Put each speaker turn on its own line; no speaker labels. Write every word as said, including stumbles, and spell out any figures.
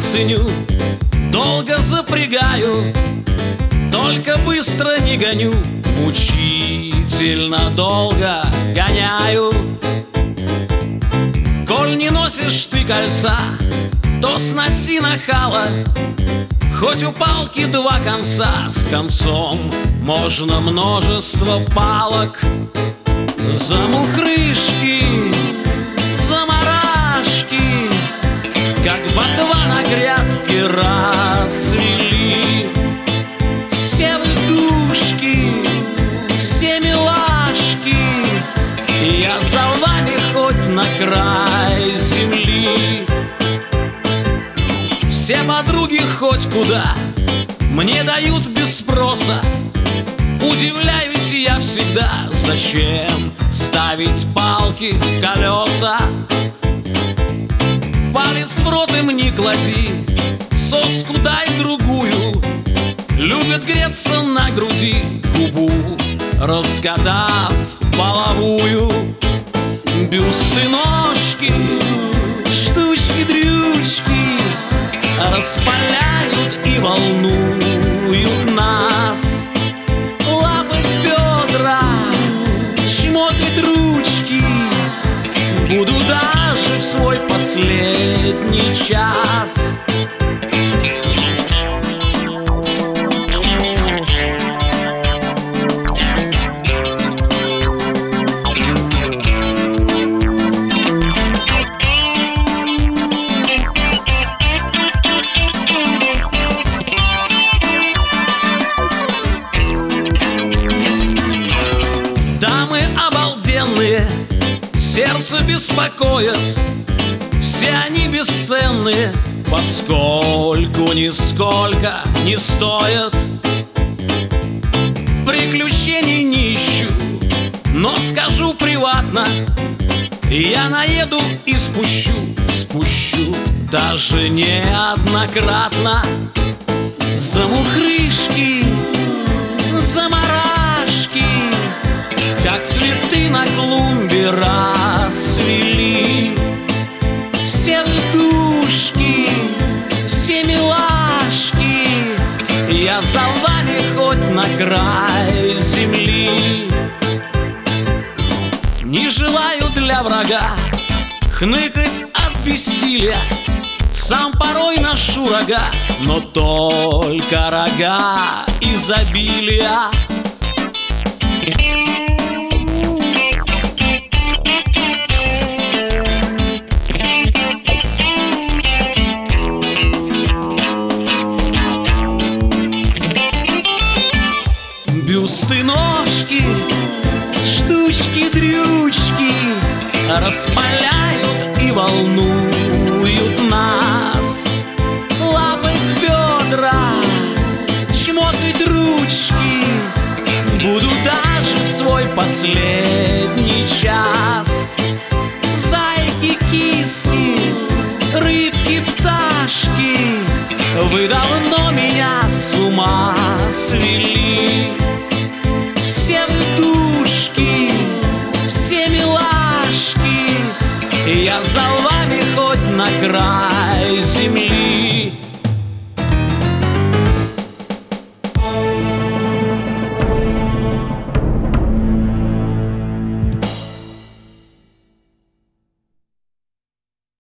ценю, долго запрягаю, только быстро не гоню, мучительно долго гоняю. Коль не носишь ты кольца, то сноси нахала, хоть у палки два конца, с концом можно множество палок. Замухрышки, замарашки, как ботва на грядке расцвели. Все вы душки, все милашки, я за вами хоть на край земли. Все подруги хоть куда мне дают без спроса. Удивляюсь я всегда, зачем ставить палки в колеса. Палец в рот им не клади, соску дай другую. Любят греться на груди, губу разгадав половую. Бюсты, ножки, штучки-дрючки распаляют и волнуют нас. Лапать бедра, чмокать ручки буду даже в свой последний час. Дамы обалденные, сердце беспокоят, все они бесценные, поскольку нисколько не стоят. Приключений не ищу, но скажу приватно, я наеду и спущу, спущу даже неоднократно. Замухрышки, замарашки, как цветы на клумбе расцвели. Все вы душки, все милашки, я за вами хоть на край земли. Не желаю для врага хныкать от бессилия, сам порой ношу рога, но только рога изобилия. Бюсты, ножки, штучки-дрючки распаляют и волнуют нас. Лапать бедра, чмокать ручки буду даже в свой последний час. Зайки, киски, рыбки, пташки, вы давно меня с ума свели. Все вы душки, все милашки, я за вами хоть на край земли.